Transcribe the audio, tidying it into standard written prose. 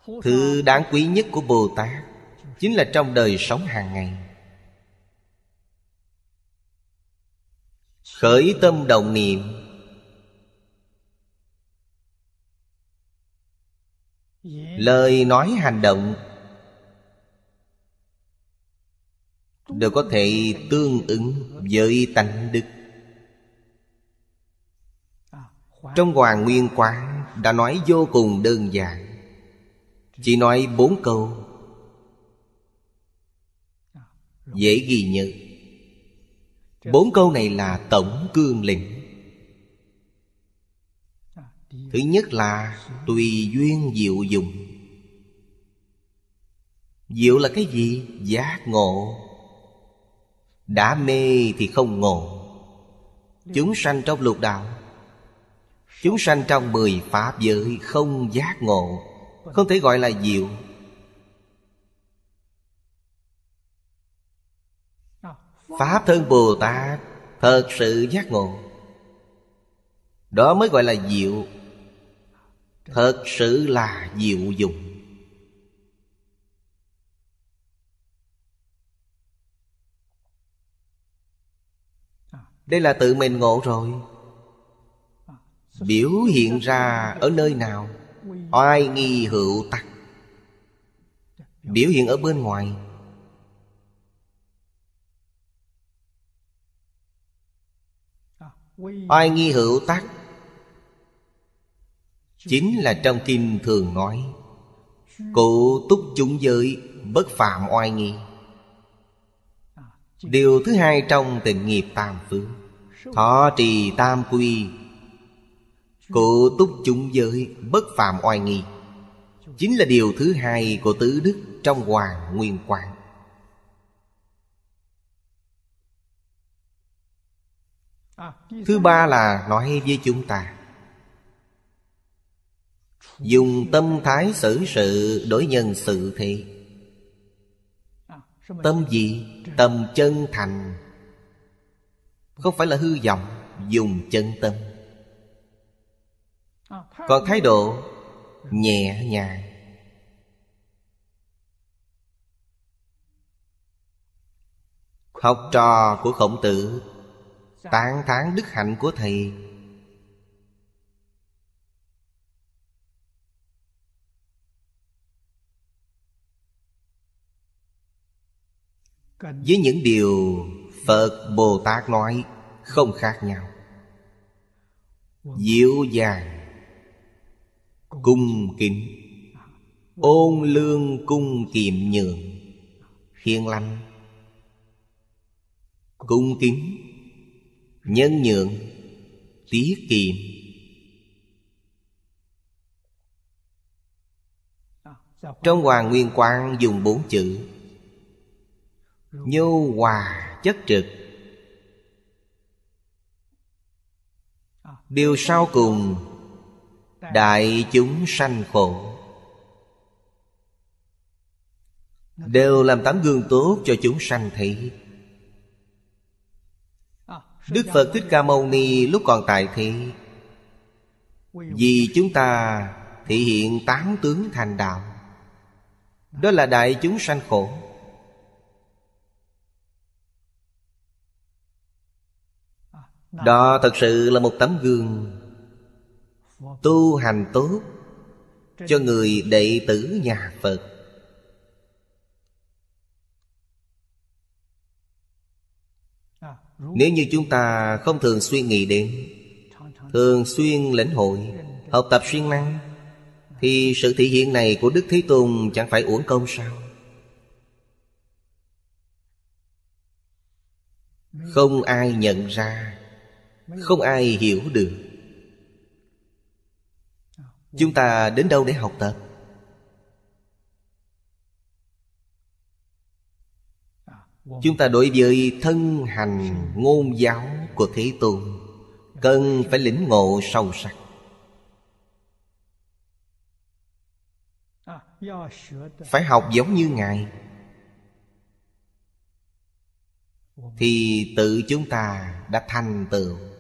Thứ đáng quý nhất của Bồ Tát chính là trong đời sống hàng ngày. Khởi tâm động niệm, lời nói hành động đều có thể tương ứng với tánh đức. Trong Hoàng Nguyên Quán đã nói vô cùng đơn giản, chỉ nói 4 câu, dễ ghi nhớ. 4 câu này là tổng cương lĩnh. Thứ nhất là tùy duyên diệu dụng. Diệu là cái gì? Giác ngộ. Đã mê thì không ngộ. Chúng sanh trong lục đạo, chúng sanh trong 10 pháp giới không giác ngộ, không thể gọi là diệu. Pháp thân Bồ Tát thật sự giác ngộ, đó mới gọi là diệu. Thật sự là diệu dụng. Đây là tự mình ngộ rồi. Biểu hiện ra ở nơi nào? Oai nghi hữu tắc. Biểu hiện ở bên ngoài. Oai nghi hữu tắc chính là trong kinh thường nói cụ túc chúng giới, bất phạm oai nghi. Điều thứ hai trong tịnh nghiệp tam phước, thọ trì tam quy, cụ túc chúng giới, bất phạm oai nghi, chính là điều thứ hai của tứ đức trong Hoàng Nguyên Quán. Thứ ba là nói với chúng ta dùng tâm thái xử sự đối nhân xử thế. Tâm gì? Tâm chân thành, không phải là hư vọng, dùng chân tâm. Còn thái độ nhẹ nhàng. Học trò của Khổng Tử tán thán đức hạnh của thầy. Với những điều Phật Bồ Tát nói không khác nhau. Dịu dàng, cung kính, ôn lương cung kiệm nhường, hiền lành, cung kính, nhân nhượng, tiết kiệm. Trong Hoàng Nguyên Quán dùng 4 chữ: nhu hòa chất trực. Điều sau cùng, đại chúng sanh khổ, đều làm tấm gương tốt cho chúng sanh thấy. Đức Phật Thích Ca Mâu Ni lúc còn tại thế, vì chúng ta thể hiện 8 tướng thành đạo, đó là đại chúng sanh khổ. Đó thật sự là một tấm gương tu hành tốt cho người đệ tử nhà Phật. Nếu như chúng ta không thường xuyên nghĩ đến, thường xuyên lĩnh hội, học tập siêng năng, thì sự thể hiện này của Đức Thế Tôn chẳng phải uổng công sao? Không ai nhận ra, không ai hiểu được. Chúng ta đến đâu để học tập? Chúng ta đối với thân hành ngôn giáo của Thế Tôn cần phải lĩnh ngộ sâu sắc. Phải học giống như Ngài, thì tự chúng ta đã thành tựu.